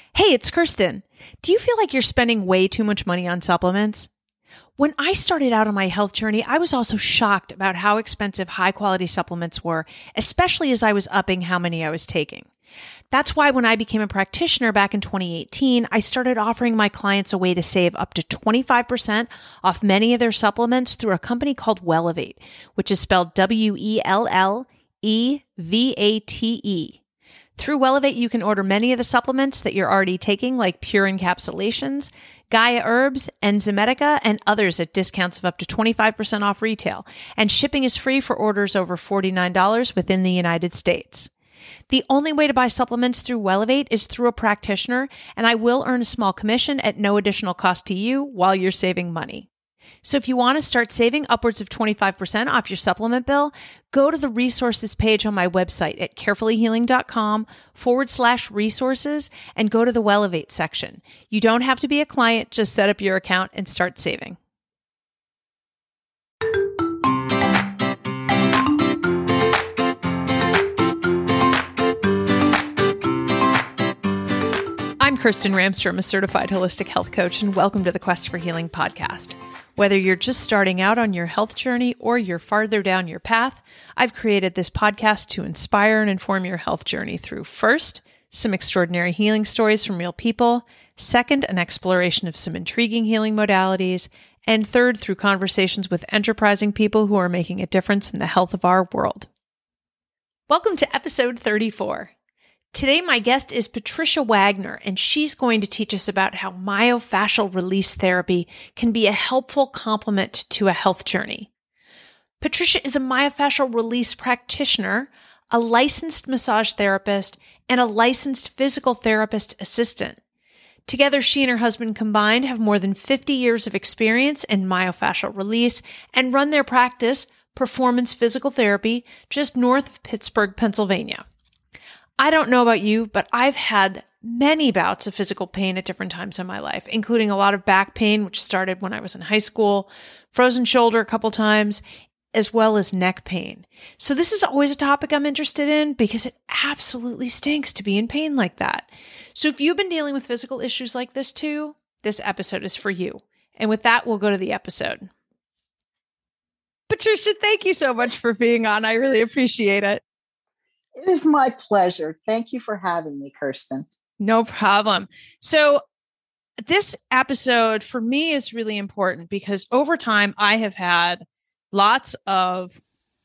Hey, it's Kirsten. Do you feel like you're spending way too much money on supplements? When I started out on my health journey, I was also shocked about how expensive high-quality supplements were, especially as I was upping how many I was taking. That's why when I became a practitioner back in 2018, I started offering my clients a way to save up to 25% off many of their supplements through a company called Wellevate, which is spelled Wellevate. Through Wellevate, you can order many of the supplements that you're already taking, like Pure Encapsulations, Gaia Herbs, Enzymedica, and others at discounts of up to 25% off retail. And shipping is free for orders over $49 within the United States. The only way to buy supplements through Wellevate is through a practitioner, and I will earn a small commission at no additional cost to you while you're saving money. So if you want to start saving upwards of 25% off your supplement bill, go to the resources page on my website at carefullyhealing.com/resources and go to the Wellevate section. You don't have to be a client, just set up your account and start saving. I'm Kirsten Ramstrom, a certified holistic health coach, and welcome to the Quest for Healing podcast. Whether you're just starting out on your health journey or you're farther down your path, I've created this podcast to inspire and inform your health journey through, first, some extraordinary healing stories from real people, second, an exploration of some intriguing healing modalities, and third, through conversations with enterprising people who are making a difference in the health of our world. Welcome to episode 34. Today, my guest is Patricia Wagner, and she's going to teach us about how myofascial release therapy can be a helpful complement to a health journey. Patricia is a myofascial release practitioner, a licensed massage therapist, and a licensed physical therapist assistant. Together, she and her husband combined have more than 50 years of experience in myofascial release and run their practice, Performance Physical Therapy, just north of Pittsburgh, Pennsylvania. I don't know about you, but I've had many bouts of physical pain at different times in my life, including a lot of back pain, which started when I was in high school, frozen shoulder a couple times, as well as neck pain. So this is always a topic I'm interested in because it absolutely stinks to be in pain like that. So if you've been dealing with physical issues like this too, this episode is for you. And with that, we'll go to the episode. Patricia, thank you so much for being on. I really appreciate it. It is my pleasure. Thank you for having me, Kirsten. No problem. So this episode for me is really important because over time I have had lots of,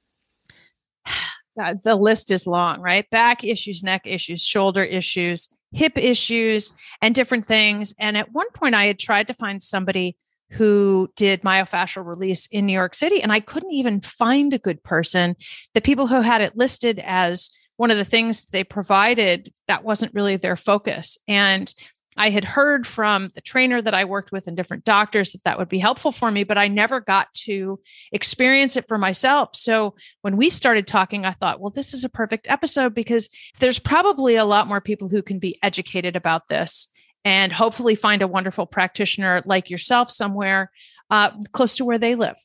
the list is long, right? Back issues, neck issues, shoulder issues, hip issues, and different things. And at one point I had tried to find somebody who did myofascial release in New York City, and I couldn't even find a good person. The people who had it listed as one of the things they provided, that wasn't really their focus. And I had heard from the trainer that I worked with and different doctors that that would be helpful for me, but I never got to experience it for myself. So when we started talking, I thought, well, this is a perfect episode because there's probably a lot more people who can be educated about this and hopefully find a wonderful practitioner like yourself somewhere close to where they live.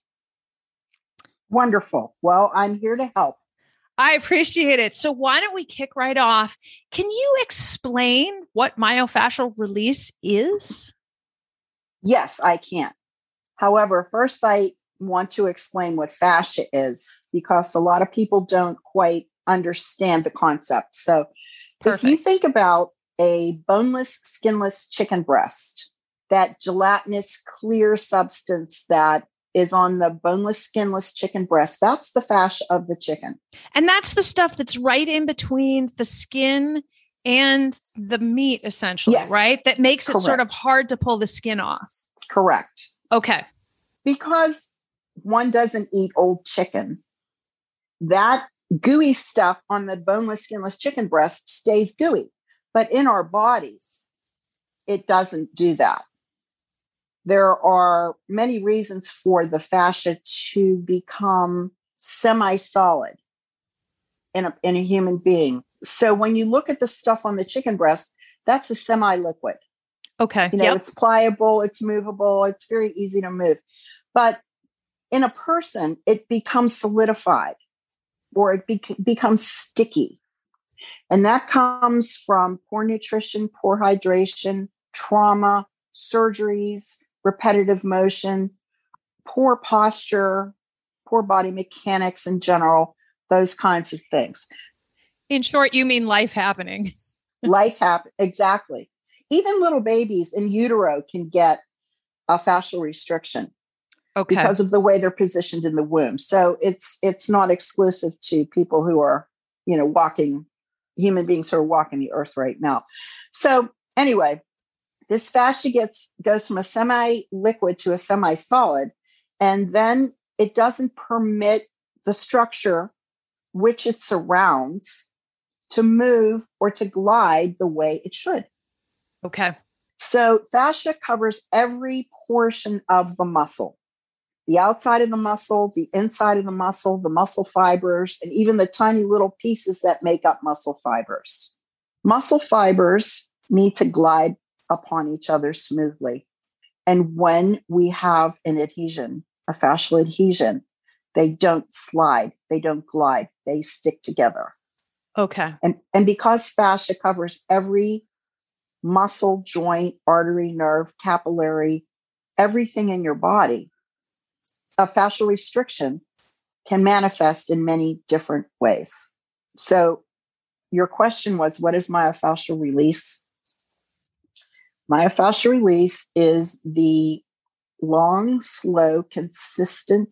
Wonderful. Well, I'm here to help. I appreciate it. So why don't we kick right off? Can you explain what myofascial release is? Yes, I can. However, first I want to explain what fascia is because a lot of people don't quite understand the concept. So If you think about a boneless, skinless chicken breast, that gelatinous clear substance that is on the boneless, skinless chicken breast, that's the fascia of the chicken. And that's the stuff that's right in between the skin and the meat, essentially, yes. Right? That makes it sort of hard to pull the skin off. Correct. Okay. Because one doesn't eat old chicken, that gooey stuff on the boneless, skinless chicken breast stays gooey. But in our bodies, it doesn't do that. There are many reasons for the fascia to become semi-solid in a human being. So when you look at the stuff on the chicken breast, that's a semi-liquid. Okay. It's pliable, it's movable, it's very easy to move. But in a person, it becomes solidified or it becomes sticky. And that comes from poor nutrition, poor hydration, trauma, surgeries, repetitive motion, poor posture, poor body mechanics in general, those kinds of things. In short, you mean life happening. Exactly. Even little babies in utero can get a fascial restriction because of the way they're positioned in the womb. So it's not exclusive to people who are, walking, human beings who are walking the earth right now. So anyway, this fascia goes from a semi-liquid to a semi-solid, and then it doesn't permit the structure which it surrounds to move or to glide the way it should. Okay. So fascia covers every portion of the muscle, the outside of the muscle, the inside of the muscle fibers, and even the tiny little pieces that make up muscle fibers. Muscle fibers need to glide upon each other smoothly. And when we have an adhesion, a fascial adhesion, they don't slide, they don't glide, they stick together. Okay. And because fascia covers every muscle, joint, artery, nerve, capillary, everything in your body, a fascial restriction can manifest in many different ways. So your question was, what is myofascial release? Myofascial release is the long, slow, consistent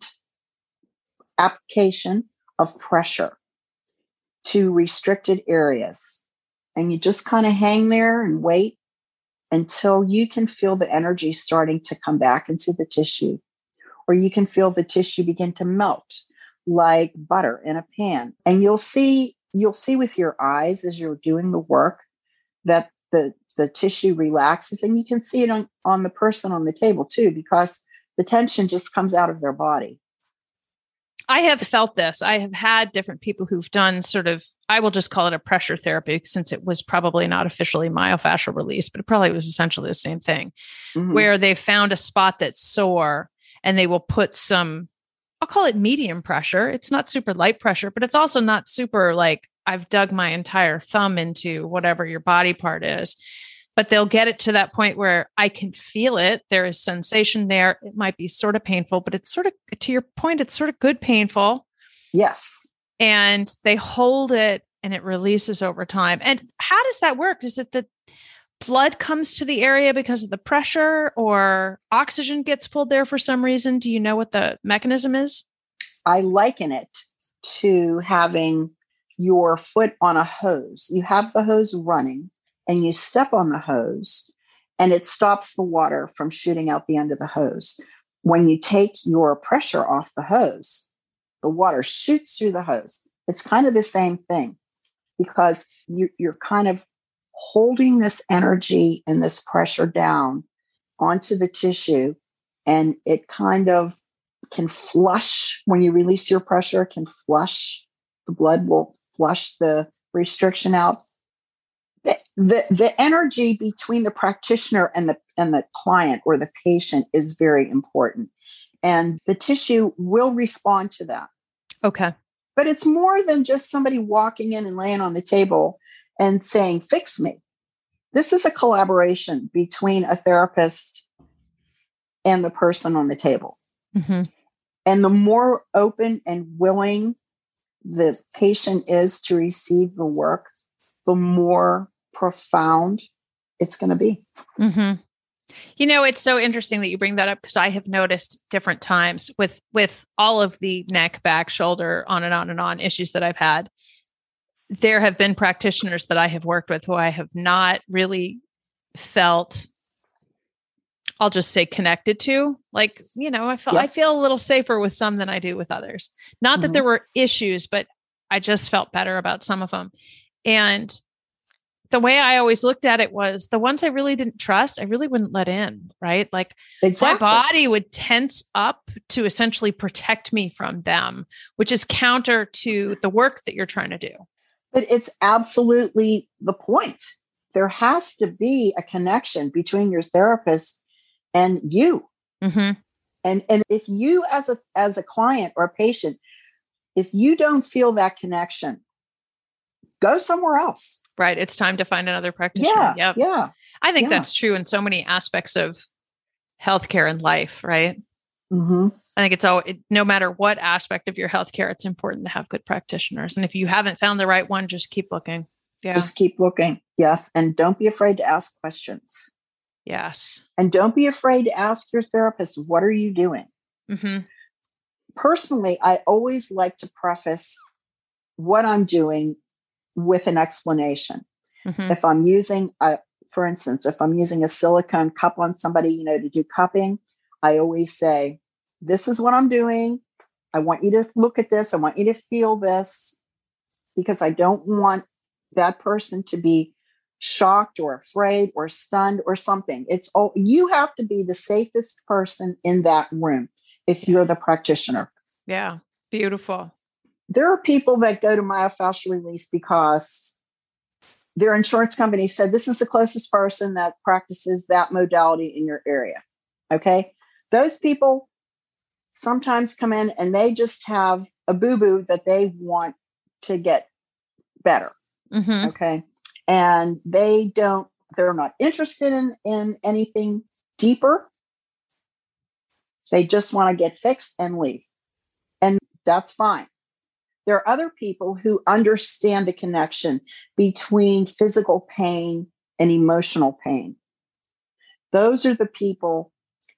application of pressure to restricted areas. And you just kind of hang there and wait until you can feel the energy starting to come back into the tissue, or you can feel the tissue begin to melt like butter in a pan. And you'll see with your eyes as you're doing the work that the tissue relaxes, and you can see it on the person on the table too, because the tension just comes out of their body. I have felt this. I have had different people who've done sort of, I will just call it a pressure therapy, since it was probably not officially myofascial release, but it probably was essentially the same thing, where they found a spot that's sore and they will put some, I'll call it medium pressure. It's not super light pressure, but it's also not super like I've dug my entire thumb into whatever your body part is. But they'll get it to that point where I can feel it. There is sensation there. It might be sort of painful, but it's sort of, to your point, it's sort of good painful. Yes. And they hold it and it releases over time. And how does that work? Is it that blood comes to the area because of the pressure, or oxygen gets pulled there for some reason? Do you know what the mechanism is? I liken it to having your foot on a hose. You have the hose running, and you step on the hose and it stops the water from shooting out the end of the hose. When you take your pressure off the hose, the water shoots through the hose. It's kind of the same thing, because you're kind of holding this energy and this pressure down onto the tissue, and it kind of can flush. When you release your pressure, it can flush. The blood will flush the restriction out. The energy between the practitioner and the client or the patient is very important. And the tissue will respond to that. Okay. But it's more than just somebody walking in and laying on the table and saying, fix me. This is a collaboration between a therapist and the person on the table. Mm-hmm. And the more open and willing the patient is to receive the work, the more profound it's going to be. Mm-hmm. It's so interesting that you bring that up, because I have noticed different times with all of the neck, back, shoulder, on and on issues that I've had. There have been practitioners that I have worked with who I have not really felt, I'll just say, connected to. Like, I feel a little safer with some than I do with others. Not that there were issues, but I just felt better about some of them. And the way I always looked at it was, the ones I really didn't trust, I really wouldn't let in, right? Like, my body would tense up to essentially protect me from them, which is counter to the work that you're trying to do. But it's absolutely the point. There has to be a connection between your therapist and you. Mm-hmm. And if you as a client or a patient, if you don't feel that connection, go somewhere else. Right. It's time to find another practitioner. Yeah. Yep. Yeah. I think Yeah. that's true in so many aspects of healthcare and life, right? Mm-hmm. I think it's all, no matter what aspect of your healthcare, it's important to have good practitioners. And if you haven't found the right one, just keep looking. Yeah. Just keep looking. Yes. And don't be afraid to ask questions. Yes. And don't be afraid to ask your therapist, what are you doing? Mm-hmm. Personally, I always like to preface what I'm doing with an explanation. Mm-hmm. If I'm using, for instance, if I'm using a silicone cup on somebody, to do cupping, I always say, this is what I'm doing. I want you to look at this. I want you to feel this, because I don't want that person to be shocked or afraid or stunned or something. You have to be the safest person in that room if you're the practitioner. Yeah. Beautiful. There are people that go to myofascial release because their insurance company said, this is the closest person that practices that modality in your area. Okay. Those people sometimes come in and they just have a boo-boo that they want to get better. Mm-hmm. Okay. And they're not interested in anything deeper. They just want to get fixed and leave. And that's fine. There are other people who understand the connection between physical pain and emotional pain. Those are the people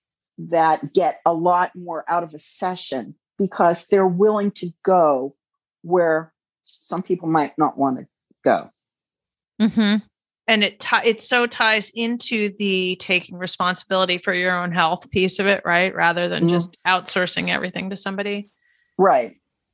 that get a lot more out of a session because they're willing to go where some people might not want to go. Mm-hmm. And it so ties into the taking responsibility for your own health piece of it, right? Rather than just outsourcing everything to somebody. Right.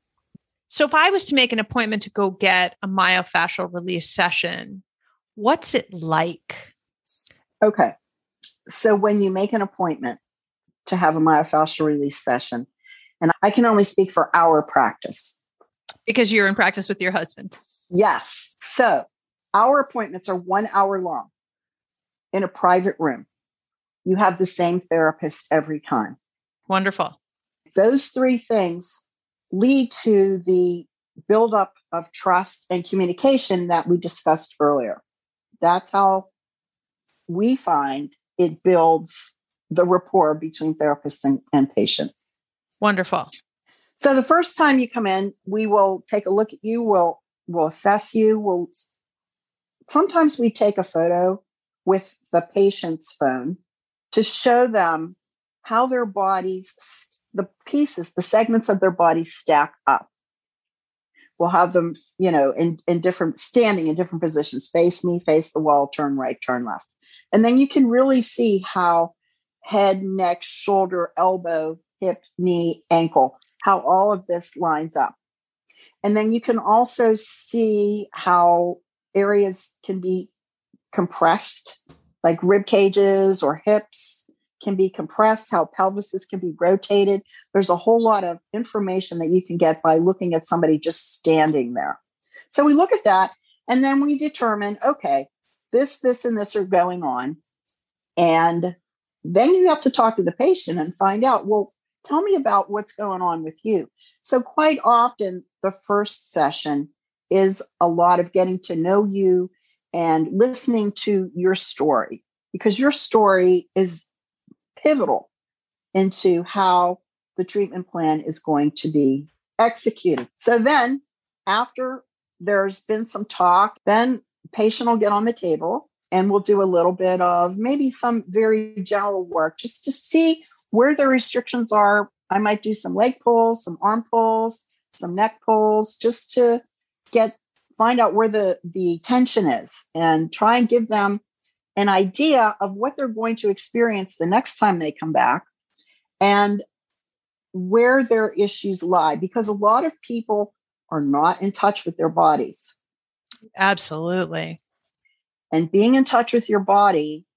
So if I was to make an appointment to go get a myofascial release session, what's it like? Okay. So when you make an appointment to have a myofascial release session, and I can only speak for our practice. Because you're in practice with your husband. Yes. So our appointments are 1 hour long in a private room. You have the same therapist every time. Wonderful. Those three things lead to the buildup of trust and communication that we discussed earlier. That's how we find it builds the rapport between therapist and patient. Wonderful. So the first time you come in, we will take a look at you. We'll assess you. Sometimes we take a photo with the patient's phone to show them how their bodies, the pieces, the segments of their bodies stack up. We'll have them, in different, standing in different positions, face me, face the wall, turn right, turn left. And then you can really see how head, neck, shoulder, elbow, hip, knee, ankle, how all of this lines up. And then you can also see how areas can be compressed, like rib cages or hips can be compressed, how pelvises can be rotated. There's a whole lot of information that you can get by looking at somebody just standing there. So we look at that and then we determine, okay, this, and this are going on. And then you have to talk to the patient and find out, well, tell me about what's going on with you. So quite often the first session is a lot of getting to know you and listening to your story, because your story is pivotal into how the treatment plan is going to be executed. So then after there's been some talk, then patient will get on the table and we'll do a little bit of maybe some very general work just to see where the restrictions are. I might do some leg pulls, some arm pulls, some neck pulls, just to find out where the tension is and try and give them an idea of what they're going to experience the next time they come back and where their issues lie, because a lot of people are not in touch with their bodies. Absolutely. And being in touch with your body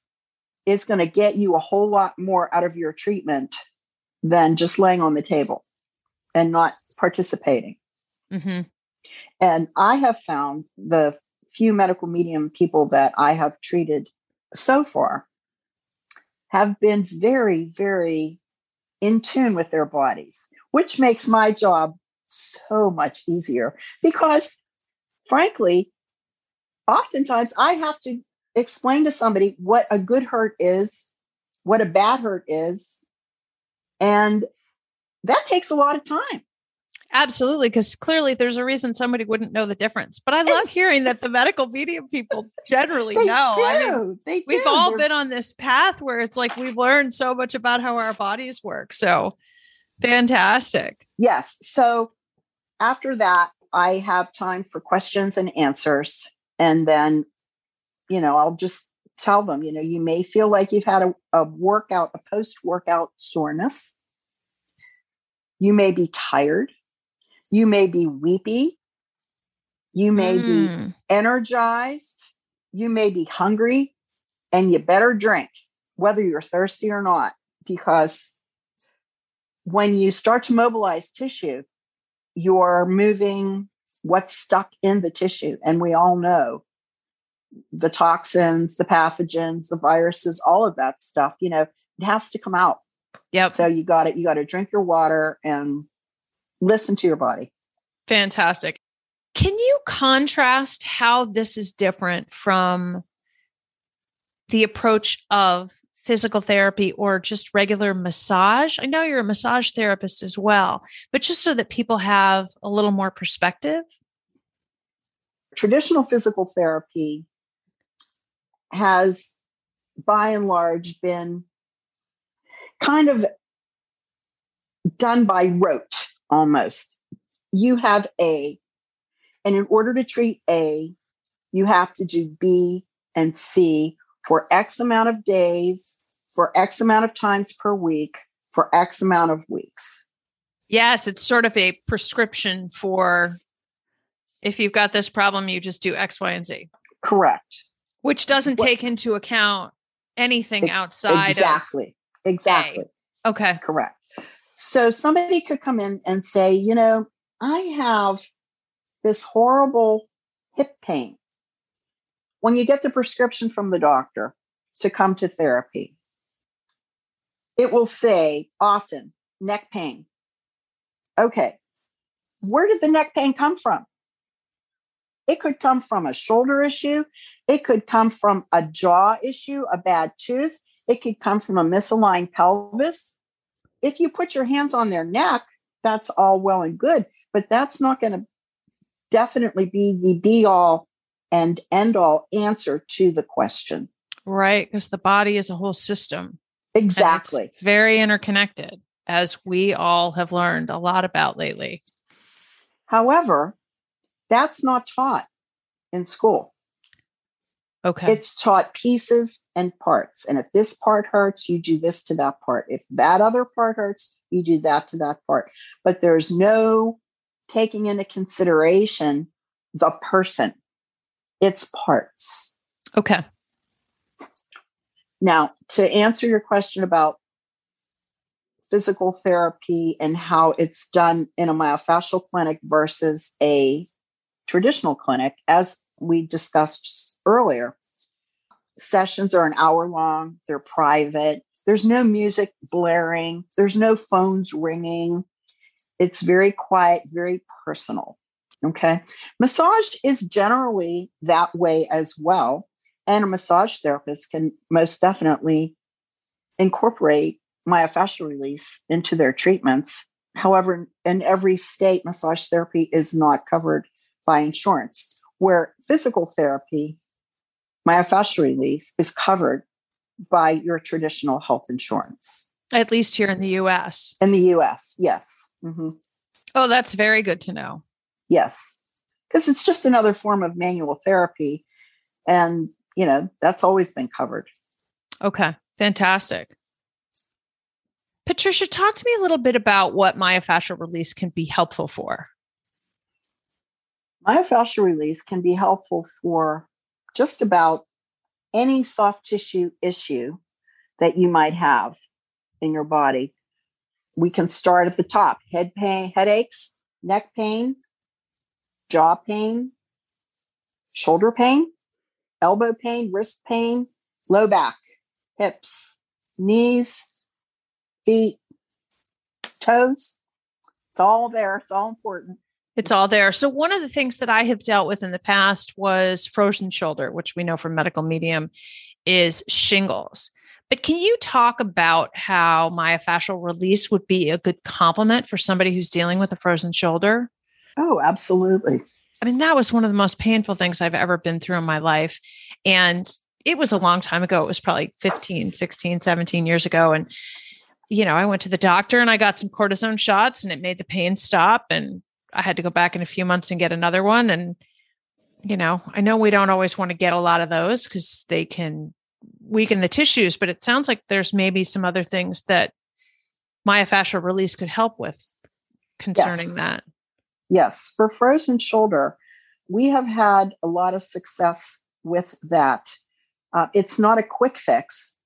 is going to get you a whole lot more out of your treatment than just laying on the table and not participating. Mm-hmm. And I have found the few medical medium people that I have treated so far have been very, very in tune with their bodies, which makes my job so much easier, because frankly, oftentimes I have to explain to somebody what a good hurt is, what a bad hurt is. And that takes a lot of time. Absolutely, because clearly there's a reason somebody wouldn't know the difference. But I love hearing that the medical media people generally know. They do. We've all been on this path where it's like we've learned so much about how our bodies work. So fantastic. Yes. So after that, I have time for questions and answers. And then, I'll just tell them, you may feel like you've had a post-workout soreness. You may be tired. You may be weepy. You may be energized. You may be hungry, and you better drink, whether you're thirsty or not, because when you start to mobilize tissue, you're moving what's stuck in the tissue. And we all know the toxins, the pathogens, the viruses, all of that stuff, it has to come out. Yep. So you got to drink your water and listen to your body. Fantastic. Can you contrast how this is different from the approach of physical therapy or just regular massage? I know you're a massage therapist as well, but just so that people have a little more perspective. Traditional physical therapy has, by and large, been kind of done by rote almost. You have A, and in order to treat A, you have to do B and C for X amount of days, for X amount of times per week, for X amount of weeks. Yes, it's sort of a prescription for if you've got this problem, you just do X, Y, and Z. Correct. Which doesn't take into account anything outside Exactly. A. Okay. Correct. So somebody could come in and say, I have this horrible hip pain. When you get the prescription from the doctor to come to therapy, it will say often neck pain. Okay. Where did the neck pain come from? It could come from a shoulder issue. It could come from a jaw issue, a bad tooth. It could come from a misaligned pelvis. If you put your hands on their neck, that's all well and good, but that's not going to definitely be the be all and end all answer to the question. Right. Because the body is a whole system. Exactly. Very interconnected, as we all have learned a lot about lately. However, that's not taught in school. Okay. It's taught pieces and parts. And if this part hurts, you do this to that part. If that other part hurts, you do that to that part. But there's no taking into consideration the person, its parts. Okay. Now, to answer your question about physical therapy and how it's done in a myofascial clinic versus a traditional clinic, as we discussed earlier, sessions are an hour long. They're private. There's no music blaring. There's no phones ringing. It's very quiet, very personal. Okay. Massage is generally that way as well. And a massage therapist can most definitely incorporate myofascial release into their treatments. However, in every state, massage therapy is not covered by insurance, where physical therapy, myofascial release, is covered by your traditional health insurance. At least here in the U.S. In the U.S., yes. Mm-hmm. Oh, that's very good to know. Yes, because it's just another form of manual therapy. And, that's always been covered. Okay, fantastic. Patricia, talk to me a little bit about what myofascial release can be helpful for. Myofascial release can be helpful for just about any soft tissue issue that you might have in your body. We can start at the top: head pain, headaches, neck pain, jaw pain, shoulder pain, elbow pain, wrist pain, low back, hips, knees, feet, toes. It's all there. It's all important. It's all there. So one of the things that I have dealt with in the past was frozen shoulder, which we know from medical medium is shingles. But can you talk about how myofascial release would be a good complement for somebody who's dealing with a frozen shoulder? Oh, absolutely. I mean, that was one of the most painful things I've ever been through in my life. And it was a long time ago. It was probably 15, 16, 17 years ago. And, I went to the doctor and I got some cortisone shots and it made the pain stop. And I had to go back in a few months and get another one. And, I know we don't always want to get a lot of those because they can weaken the tissues, but it sounds like there's maybe some other things that myofascial release could help with concerning that. Yes. For frozen shoulder, we have had a lot of success with that. It's not a quick fix,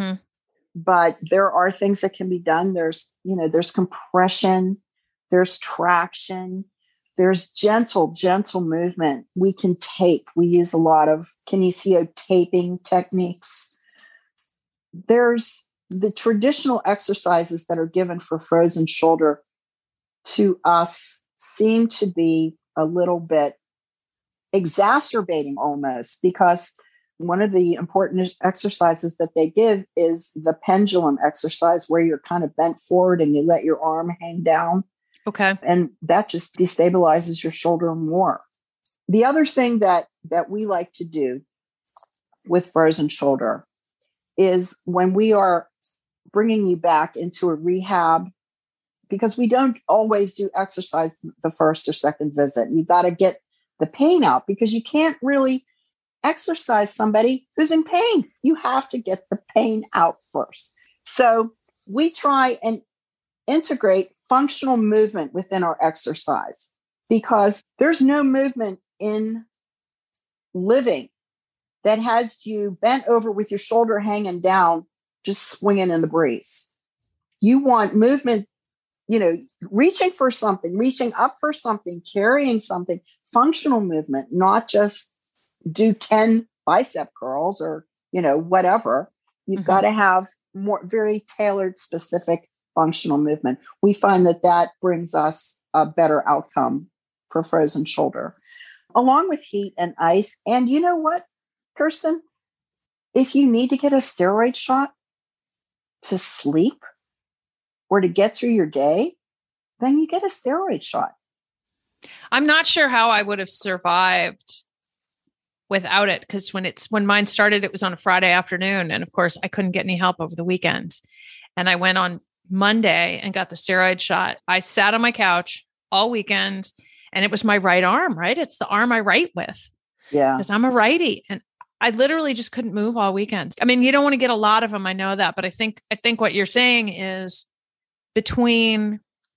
but there are things that can be done. There's compression, there's traction, there's gentle movement. We can tape. We use a lot of kinesio taping techniques. There's the traditional exercises that are given for frozen shoulder to us seem to be a little bit exacerbating almost, because one of the important exercises that they give is the pendulum exercise, where you're kind of bent forward and you let your arm hang down. Okay. And that just destabilizes your shoulder more. The other thing that we like to do with frozen shoulder is when we are bringing you back into a rehab, because we don't always do exercise the first or second visit. You got to get the pain out, because you can't really exercise somebody who's in pain. You have to get the pain out first. So we try and integrate functional movement within our exercise, because there's no movement in living that has you bent over with your shoulder hanging down, just swinging in the breeze. You want movement, reaching for something, reaching up for something, carrying something, functional movement, not just do 10 bicep curls or, whatever. You've got to have more very tailored, specific functional movement. We find that brings us a better outcome for frozen shoulder, along with heat and ice. And you know what, Kirsten? If you need to get a steroid shot to sleep or to get through your day, then you get a steroid shot. I'm not sure how I would have survived without it, because when mine started, it was on a Friday afternoon. And of course, I couldn't get any help over the weekend. And I went on Monday and got the steroid shot. I sat on my couch all weekend, and it was my right arm, right? It's the arm I write with. Yeah. Because I'm a righty. And I literally just couldn't move all weekend. I mean, you don't want to get a lot of them. I know that. But I think what you're saying is, between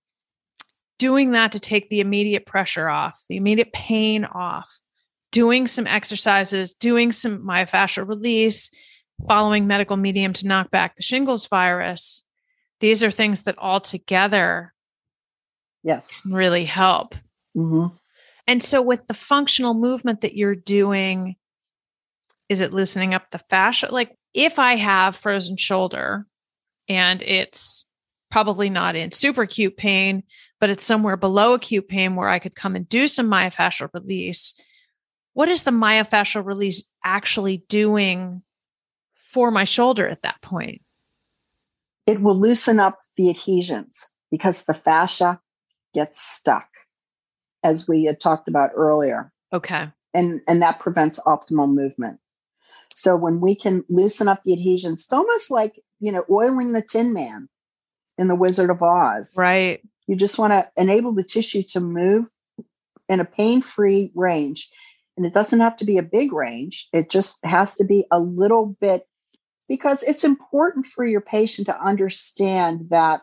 doing that to take the immediate pressure off, the immediate pain off, doing some exercises, doing some myofascial release, following medical medium to knock back the shingles virus, these are things that all together can really help. Mm-hmm. And so with the functional movement that you're doing, is it loosening up the fascia? Like if I have frozen shoulder and it's probably not in super acute pain, but it's somewhere below acute pain where I could come and do some myofascial release, what is the myofascial release actually doing for my shoulder at that point? It will loosen up the adhesions, because the fascia gets stuck, as we had talked about earlier. Okay. And that prevents optimal movement. So when we can loosen up the adhesions, it's almost like, oiling the Tin Man in The Wizard of Oz. Right. You just want to enable the tissue to move in a pain-free range. And it doesn't have to be a big range. It just has to be a little bit, because it's important for your patient to understand that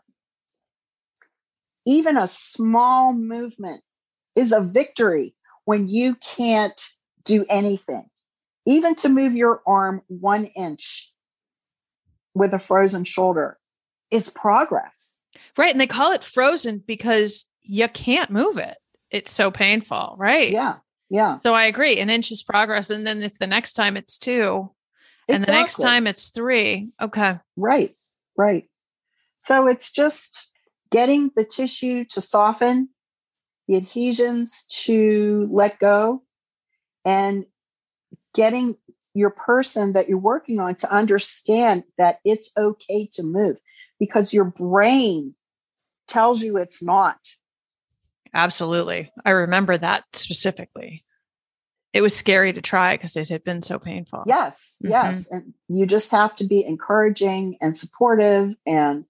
even a small movement is a victory when you can't do anything. Even to move your arm 1 inch with a frozen shoulder is progress. Right. And they call it frozen because you can't move it. It's so painful, right? Yeah. Yeah. So I agree. An inch is progress. And then if the next time it's 2 and the next time it's 3. Okay. Right. Right. So it's just getting the tissue to soften, the adhesions to let go, and getting your person that you're working on to understand that it's okay to move, because your brain tells you it's not. Absolutely. I remember that specifically. It was scary to try because it had been so painful. Yes, yes. And you just have to be encouraging and supportive and,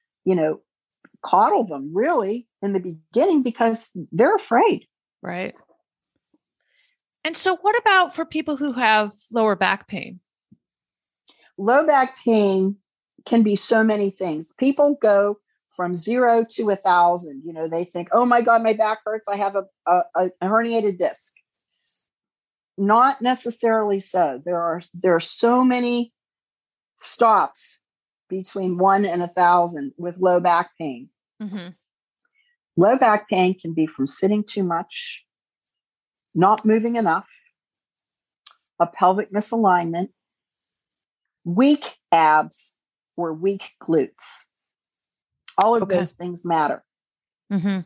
coddle them really in the beginning because they're afraid. Right. And so what about for people who have lower back pain? Low back pain can be so many things. People go from 0 to 1,000. They think, oh my God, my back hurts. I have a herniated disc. Not necessarily so. There are so many stops between 1 and 1,000 with low back pain. Mm-hmm. Low back pain can be from sitting too much, not moving enough, a pelvic misalignment, weak abs, or weak glutes. All of those things matter. Mm-hmm.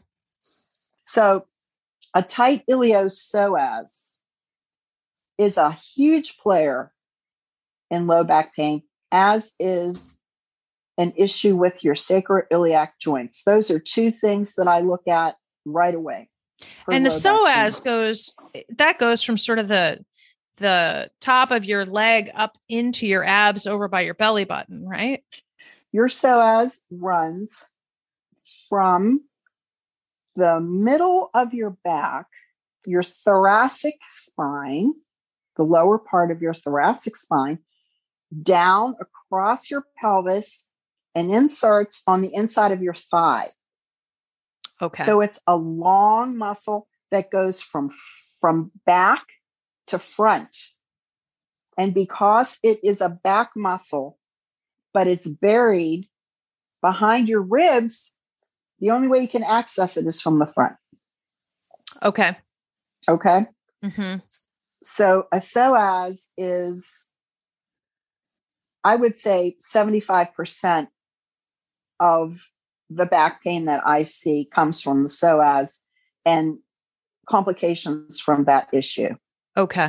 So a tight iliopsoas is a huge player in low back pain, as is an issue with your sacroiliac joints. Those are two things that I look at right away. And the psoas goes from sort of the top of your leg up into your abs over by your belly button, right? Your psoas runs from the middle of your back, your thoracic spine, the lower part of your thoracic spine, down across your pelvis and inserts on the inside of your thigh. Okay. So it's a long muscle that goes from back to front. And because it is a back muscle, but it's buried behind your ribs, the only way you can access it is from the front. Okay. Okay. Mm-hmm. So a psoas is, I would say, 75% of the back pain that I see comes from the psoas and complications from that issue. Okay.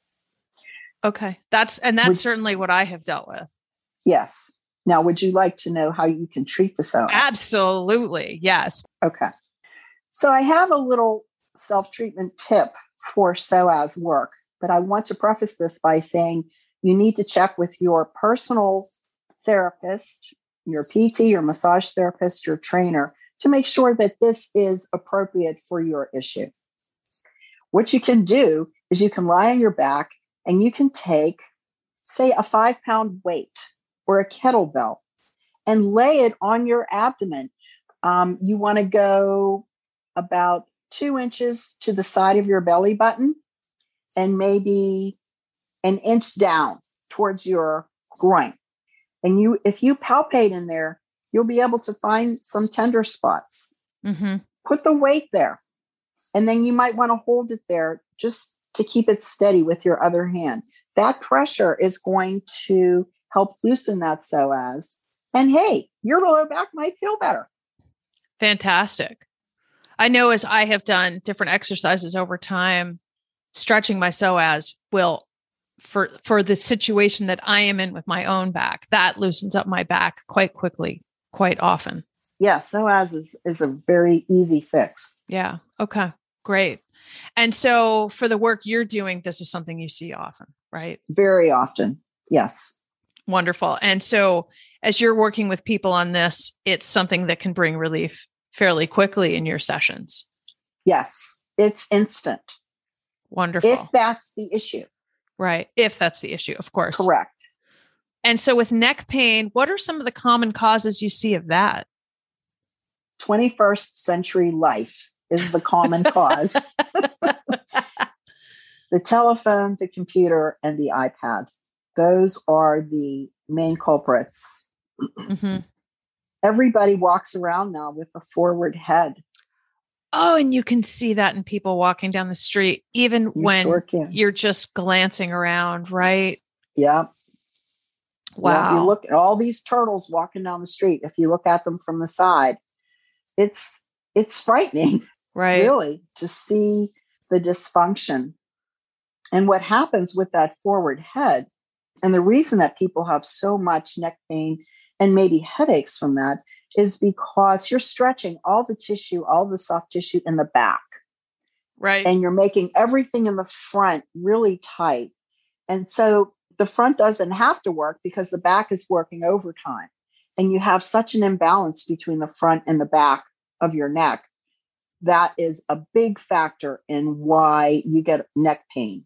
That's certainly what I have dealt with. Yes. Now, would you like to know how you can treat the psoas? Absolutely. Yes. Okay. So I have a little self-treatment tip for psoas work, but I want to preface this by saying you need to check with your personal therapist, your PT, your massage therapist, your trainer, to make sure that this is appropriate for your issue. What you can do is you can lie on your back and you can take, say, a 5-pound weight or a kettlebell and lay it on your abdomen. You want to go about 2 inches to the side of your belly button and maybe an inch down towards your groin. And if you palpate in there, you'll be able to find some tender spots. Mm-hmm. Put the weight there. And then you might want to hold it there just to keep it steady with your other hand. That pressure is going to help loosen that psoas. And hey, your lower back might feel better. Fantastic. I know as I have done different exercises over time, stretching my psoas will, for the situation that I am in with my own back, that loosens up my back quite quickly, quite often. Yeah, psoas is a very easy fix. Yeah. Okay. Great. And so for the work you're doing, this is something you see often, right? Very often. Yes. Wonderful. And so as you're working with people on this, it's something that can bring relief fairly quickly in your sessions. Yes. It's instant. Wonderful. If that's the issue. Right. If that's the issue, of course. Correct. And so with neck pain, what are some of the common causes you see of that? 21st century life is the common cause. The telephone, the computer, and the iPad. Those are the main culprits. Mm-hmm. Everybody walks around now with a forward head. Oh, and you can see that in people walking down the street, even when you're just glancing around, right? Yeah. Wow. Yeah, you look at all these turtles walking down the street. If you look at them from the side, it's frightening. Right. really, to see the dysfunction and what happens with that forward head. And the reason that people have so much neck pain and maybe headaches from that is because you're stretching all the tissue, all the soft tissue in the back. Right. And you're making everything in the front really tight. And so the front doesn't have to work because the back is working overtime. And you have such an imbalance between the front and the back of your neck. That is a big factor in why you get neck pain.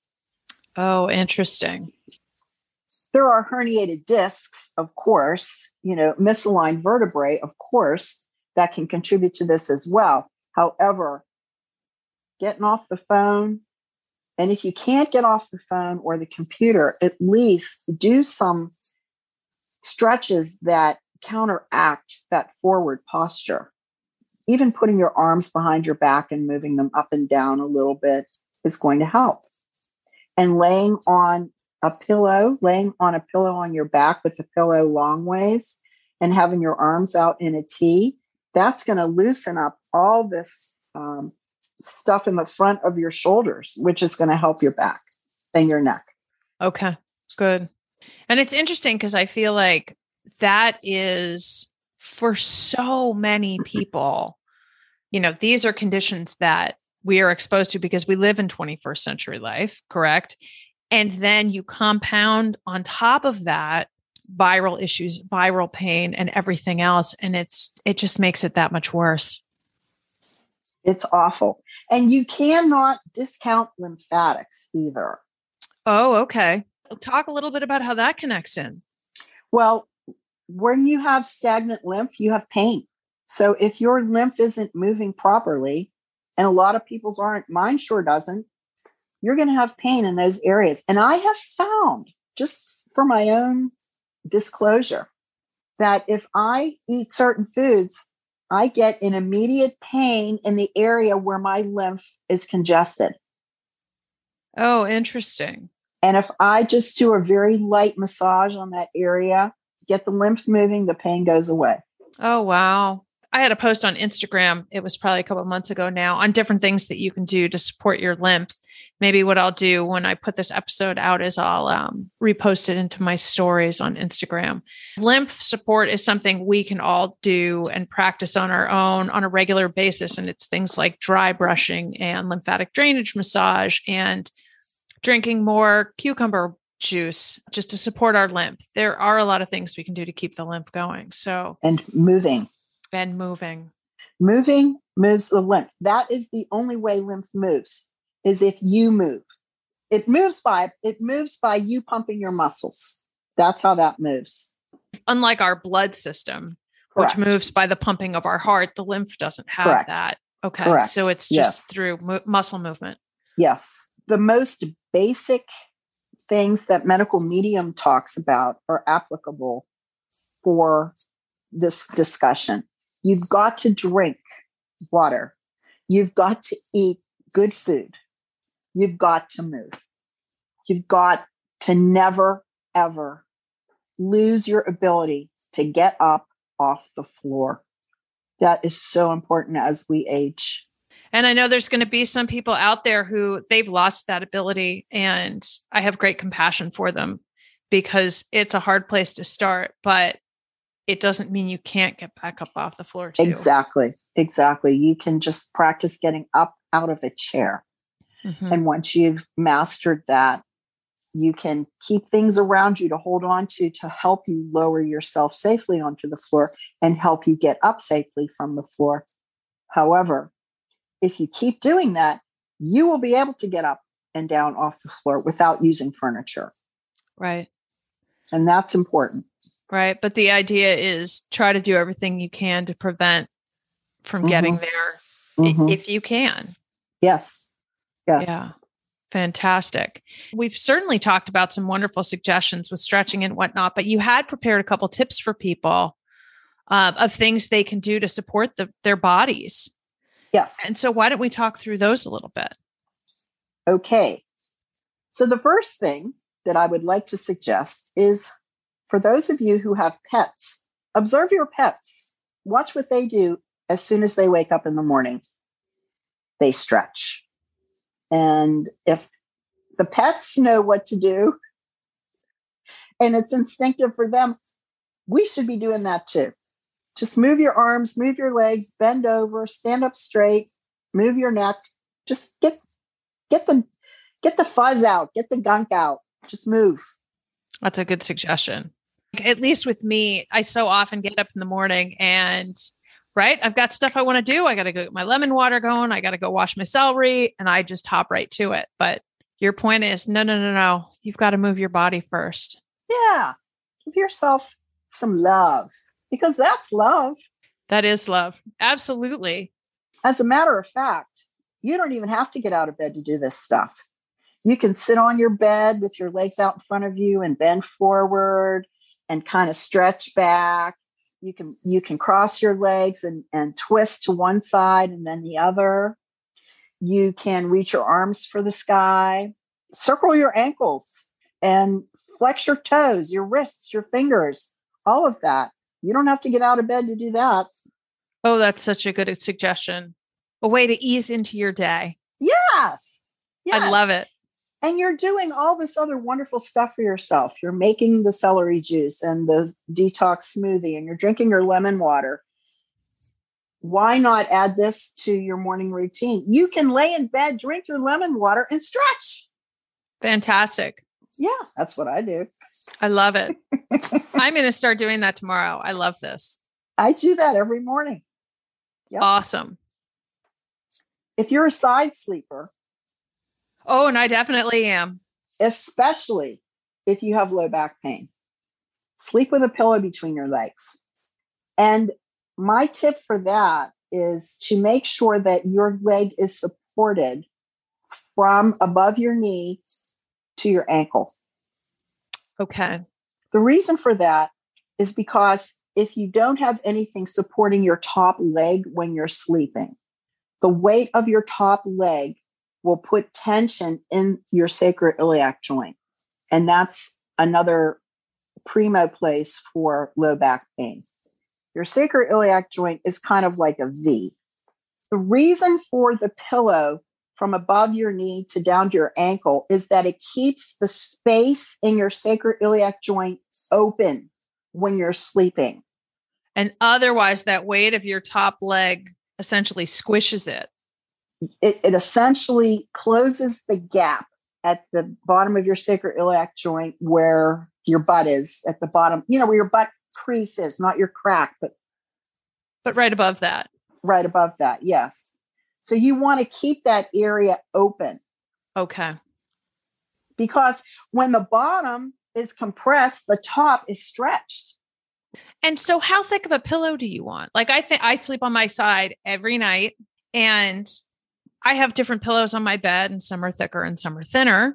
Oh, interesting. There are herniated discs, of course, misaligned vertebrae, of course, that can contribute to this as well. However, getting off the phone, and if you can't get off the phone or the computer, at least do some stretches that counteract that forward posture. Even putting your arms behind your back and moving them up and down a little bit is going to help. And laying on a pillow on your back with the pillow long ways and having your arms out in a T, that's going to loosen up all this stuff in the front of your shoulders, which is going to help your back and your neck. Okay, good. And it's interesting because I feel like that is for so many people, these are conditions that we are exposed to because we live in 21st century life, correct? And then you compound on top of that viral issues, viral pain, and everything else. And it just makes it that much worse. It's awful. And you cannot discount lymphatics either. Oh, okay. Talk a little bit about how that connects in. Well, when you have stagnant lymph, you have pain. So if your lymph isn't moving properly, and a lot of people's aren't, mine sure doesn't, you're going to have pain in those areas. And I have found, just for my own disclosure, that if I eat certain foods, I get an immediate pain in the area where my lymph is congested. Oh, interesting. And if I just do a very light massage on that area, get the lymph moving, the pain goes away. Oh, wow. I had a post on Instagram. It was probably a couple of months ago now on different things that you can do to support your lymph. Maybe what I'll do when I put this episode out is I'll repost it into my stories on Instagram. Lymph support is something we can all do and practice on our own on a regular basis. And it's things like dry brushing and lymphatic drainage massage and drinking more cucumber juice just to support our lymph. There are a lot of things we can do to keep the lymph going. And moving. Moving moves the lymph. That is the only way lymph moves, is if you move. It moves by you pumping your muscles. That's how that moves. Unlike our blood system, Correct. Which moves by the pumping of our heart, the lymph doesn't have Correct. that. Okay. Correct. So it's just through muscle movement. Yes. The most basic things that medical medium talks about are applicable for this discussion. You've got to drink water. You've got to eat good food. You've got to move. You've got to never, ever lose your ability to get up off the floor. That is so important as we age. And I know there's going to be some people out there who they've lost that ability, and I have great compassion for them because it's a hard place to start, but it doesn't mean you can't get back up off the floor too. Exactly. You can just practice getting up out of a chair. Mm-hmm. And once you've mastered that, you can keep things around you to hold on to help you lower yourself safely onto the floor and help you get up safely from the floor. However, if you keep doing that, you will be able to get up and down off the floor without using furniture. Right. And that's important. Right. But the idea is try to do everything you can to prevent from getting there if you can. Yes. Yeah. Fantastic. We've certainly talked about some wonderful suggestions with stretching and whatnot, but you had prepared a couple tips for people of things they can do to support their bodies. Yes. And so why don't we talk through those a little bit? Okay. So the first thing that I would like to suggest is for those of you who have pets, observe your pets. Watch what they do as soon as they wake up in the morning. they stretch. And if the pets know what to do and it's instinctive for them, we should be doing that too. Just move your arms, move your legs, bend over, stand up straight, move your neck. Just get the fuzz out, get the gunk out. Just move. That's a good suggestion. At least with me, I so often get up in the morning and I've got stuff I want to do. I got to go get my lemon water going. I got to go wash my celery, and I just hop right to it. But your point is, no. You've got to move your body first. Yeah. Give yourself some love, because that's love. That is love. Absolutely. As a matter of fact, you don't even have to get out of bed to do this stuff. You can sit on your bed with your legs out in front of you and bend forward and kind of stretch back. You can cross your legs and twist to one side and then the other. You can reach your arms for the sky, circle your ankles and flex your toes, your wrists, your fingers, all of that. You don't have to get out of bed to do that. Oh, that's such a good suggestion. A way to ease into your day. Yes. I love it. And you're doing all this other wonderful stuff for yourself. You're making the celery juice and the detox smoothie, and you're drinking your lemon water. Why not add this to your morning routine? You can lay in bed, drink your lemon water, and stretch. Fantastic. Yeah, that's what I do. I love it. I'm going to start doing that tomorrow. I love this. I do that every morning. Yep. Awesome. If you're a side sleeper. Oh, and I definitely am. Especially if you have low back pain. Sleep with a pillow between your legs. And my tip for that is to make sure that your leg is supported from above your knee to your ankle. Okay. The reason for that is because if you don't have anything supporting your top leg when you're sleeping, the weight of your top leg will put tension in your sacroiliac joint. And that's another primo place for low back pain. Your sacroiliac joint is kind of like a V. The reason for the pillow from above your knee to down to your ankle is that it keeps the space in your sacroiliac joint open when you're sleeping. And otherwise, that weight of your top leg essentially squishes it. It essentially closes the gap at the bottom of your sacroiliac joint where your butt is at the bottom, where your butt crease is, not your crack, but right above that. Right above that. Yes. So you want to keep that area open. Okay. Because when the bottom is compressed, the top is stretched. And so how thick of a pillow do you want? Like I sleep on my side every night, and I have different pillows on my bed, and some are thicker and some are thinner.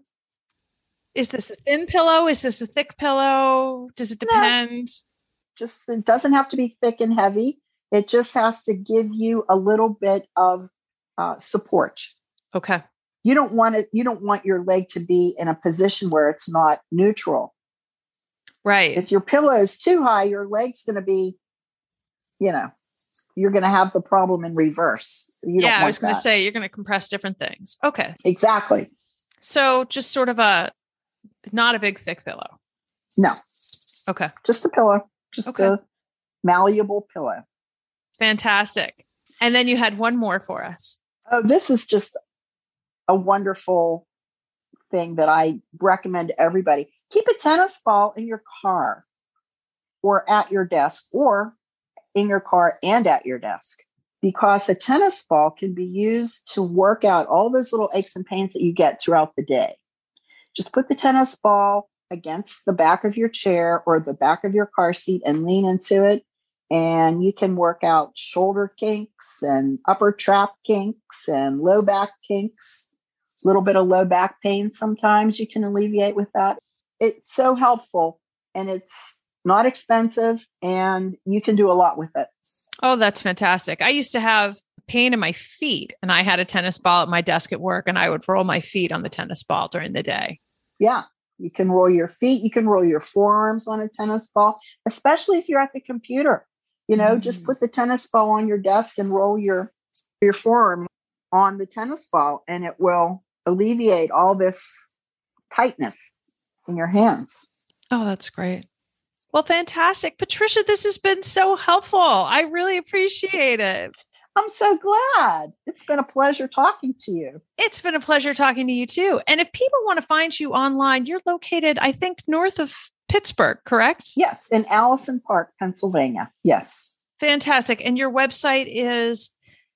Is this a thin pillow? Is this a thick pillow? Does it depend? No, it doesn't have to be thick and heavy. It just has to give you a little bit of support. Okay. You don't want your leg to be in a position where it's not neutral. Right. If your pillow is too high, your leg's going to be, you're going to have the problem in reverse. So I was going to say, you're going to compress different things. Okay. Exactly. So just sort of not a big, thick pillow. No. Okay. Just a pillow. Just a malleable pillow. Fantastic. And then you had one more for us. Oh, this is just a wonderful thing that I recommend to everybody. Keep a tennis ball in your car or at your desk, or in your car and at your desk, because a tennis ball can be used to work out all those little aches and pains that you get throughout the day. Just put the tennis ball against the back of your chair or the back of your car seat and lean into it. And you can work out shoulder kinks and upper trap kinks and low back kinks. A little bit of low back pain sometimes you can alleviate with that. It's so helpful, and it's not expensive, and you can do a lot with it. Oh, that's fantastic. I used to have pain in my feet, and I had a tennis ball at my desk at work, and I would roll my feet on the tennis ball during the day. Yeah. You can roll your feet. You can roll your forearms on a tennis ball, especially if you're at the computer. Just put the tennis ball on your desk and roll your forearm on the tennis ball, and it will alleviate all this tightness in your hands. Oh, that's great. Well, fantastic. Patricia, this has been so helpful. I really appreciate it. I'm so glad. It's been a pleasure talking to you. It's been a pleasure talking to you too. And if people want to find you online, you're located, I think, north of Pittsburgh, correct? Yes, in Allison Park, Pennsylvania. Yes. Fantastic. And your website is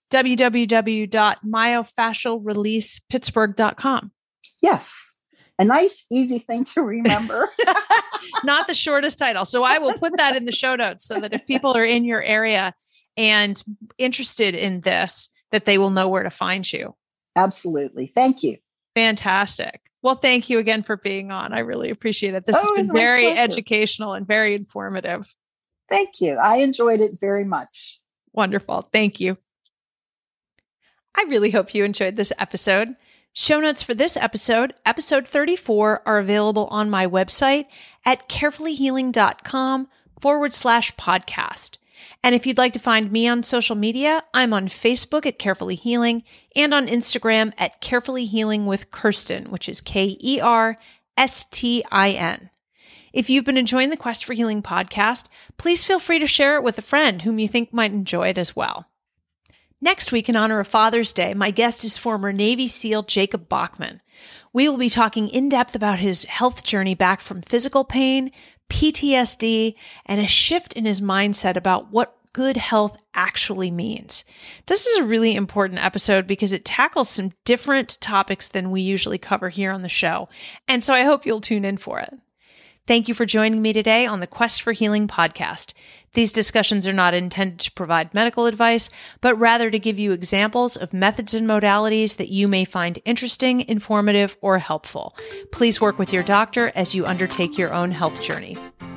www.myofascialreleasepittsburgh.com. Yes. A nice, easy thing to remember. Not the shortest title. So I will put that in the show notes so that if people are in your area and interested in this, that they will know where to find you. Absolutely. Thank you. Fantastic. Well, thank you again for being on. I really appreciate it. This has been very educational and very informative. Thank you. I enjoyed it very much. Wonderful. Thank you. I really hope you enjoyed this episode. Show notes for this episode, episode 34, are available on my website at carefullyhealing.com/podcast. And if you'd like to find me on social media, I'm on Facebook at Carefully Healing and on Instagram at Carefully Healing with Kerstin, which is KERSTIN. If you've been enjoying the Quest for Healing podcast, please feel free to share it with a friend whom you think might enjoy it as well. Next week, in honor of Father's Day, my guest is former Navy SEAL Jacob Bachman. We will be talking in depth about his health journey back from physical pain, PTSD, and a shift in his mindset about what good health actually means. This is a really important episode because it tackles some different topics than we usually cover here on the show. And so I hope you'll tune in for it. Thank you for joining me today on the Quest for Healing podcast. These discussions are not intended to provide medical advice, but rather to give you examples of methods and modalities that you may find interesting, informative, or helpful. Please work with your doctor as you undertake your own health journey.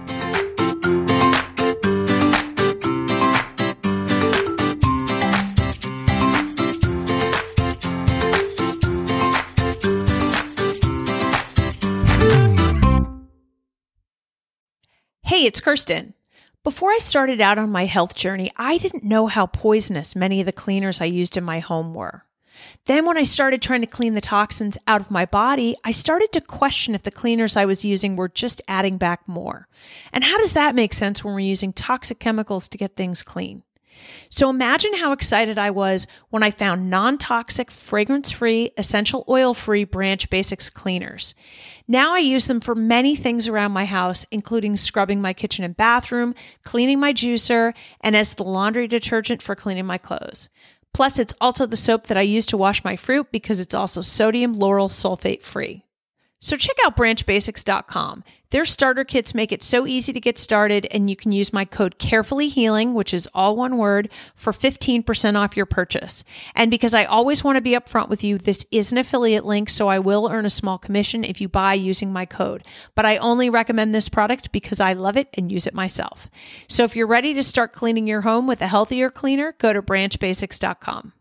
Hey, it's Kerstin. Before I started out on my health journey, I didn't know how poisonous many of the cleaners I used in my home were. Then when I started trying to clean the toxins out of my body, I started to question if the cleaners I was using were just adding back more. And how does that make sense when we're using toxic chemicals to get things clean? So imagine how excited I was when I found non-toxic, fragrance-free, essential oil-free Branch Basics cleaners. Now I use them for many things around my house, including scrubbing my kitchen and bathroom, cleaning my juicer, and as the laundry detergent for cleaning my clothes. Plus, it's also the soap that I use to wash my fruit because it's also sodium lauryl sulfate free. So check out branchbasics.com. Their starter kits make it so easy to get started, and you can use my code CAREFULLYHEALING, which is all one word, for 15% off your purchase. And because I always want to be upfront with you, this is an affiliate link, so I will earn a small commission if you buy using my code. But I only recommend this product because I love it and use it myself. So if you're ready to start cleaning your home with a healthier cleaner, go to branchbasics.com.